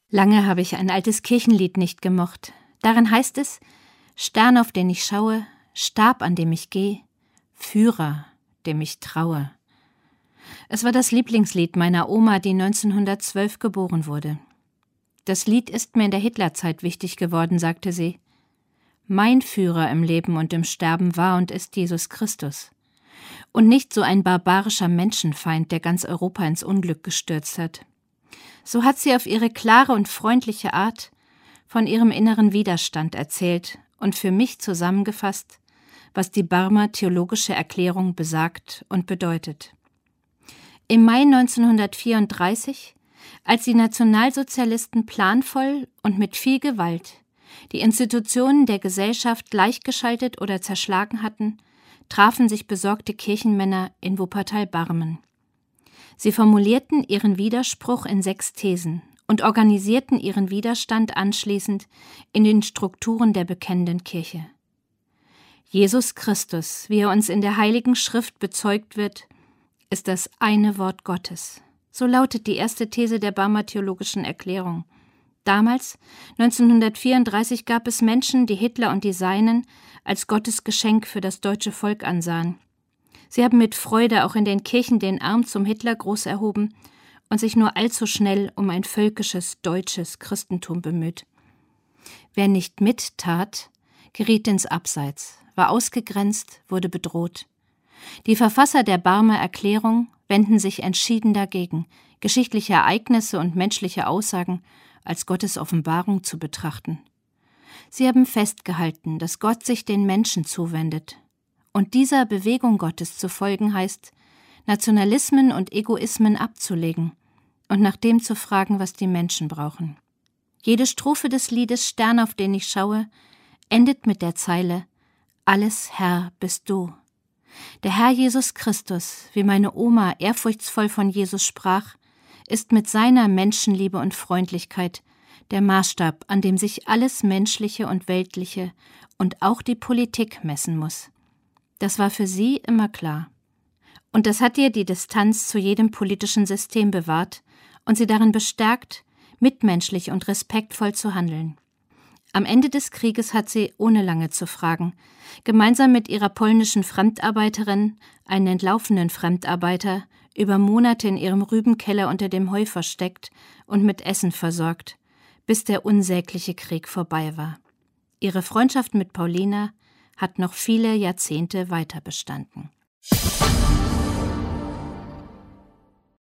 Lange habe ich ein altes Kirchenlied nicht gemocht. Darin heißt es: Stern, auf den ich schaue, Stab, an dem ich gehe, Führer, dem ich traue. Es war das Lieblingslied meiner Oma, die 1912 geboren wurde. Das Lied ist mir in der Hitlerzeit wichtig geworden, sagte sie. Mein Führer im Leben und im Sterben war und ist Jesus Christus. Und nicht so ein barbarischer Menschenfeind, der ganz Europa ins Unglück gestürzt hat. So hat sie auf ihre klare und freundliche Art von ihrem inneren Widerstand erzählt und für mich zusammengefasst, was die Barmer Theologische Erklärung besagt und bedeutet. Im Mai 1934, als die Nationalsozialisten planvoll und mit viel Gewalt die Institutionen der Gesellschaft gleichgeschaltet oder zerschlagen hatten, trafen sich besorgte Kirchenmänner in Wuppertal-Barmen. Sie formulierten ihren Widerspruch in 6 Thesen und organisierten ihren Widerstand anschließend in den Strukturen der bekennenden Kirche. Jesus Christus, wie er uns in der Heiligen Schrift bezeugt wird, ist das eine Wort Gottes. So lautet die erste These der Barmer Theologischen Erklärung. Damals, 1934, gab es Menschen, die Hitler und die Seinen als Gottes Geschenk für das deutsche Volk ansahen. Sie haben mit Freude auch in den Kirchen den Arm zum Hitlergruß erhoben und sich nur allzu schnell um ein völkisches, deutsches Christentum bemüht. Wer nicht mittat, geriet ins Abseits, war ausgegrenzt, wurde bedroht. Die Verfasser der Barmer Erklärung wenden sich entschieden dagegen, geschichtliche Ereignisse und menschliche Aussagen als Gottes Offenbarung zu betrachten. Sie haben festgehalten, dass Gott sich den Menschen zuwendet. Und dieser Bewegung Gottes zu folgen heißt, Nationalismen und Egoismen abzulegen und nach dem zu fragen, was die Menschen brauchen. Jede Strophe des Liedes Stern, auf den ich schaue, endet mit der Zeile: Alles Herr bist du. Der Herr Jesus Christus, wie meine Oma ehrfurchtsvoll von Jesus sprach, ist mit seiner Menschenliebe und Freundlichkeit der Maßstab, an dem sich alles Menschliche und Weltliche und auch die Politik messen muss. Das war für sie immer klar. Und das hat ihr die Distanz zu jedem politischen System bewahrt und sie darin bestärkt, mitmenschlich und respektvoll zu handeln. Am Ende des Krieges hat sie, ohne lange zu fragen, gemeinsam mit ihrer polnischen Fremdarbeiterin einen entlaufenen Fremdarbeiter über Monate in ihrem Rübenkeller unter dem Heu versteckt und mit Essen versorgt, bis der unsägliche Krieg vorbei war. Ihre Freundschaft mit Paulina hat noch viele Jahrzehnte weiter bestanden.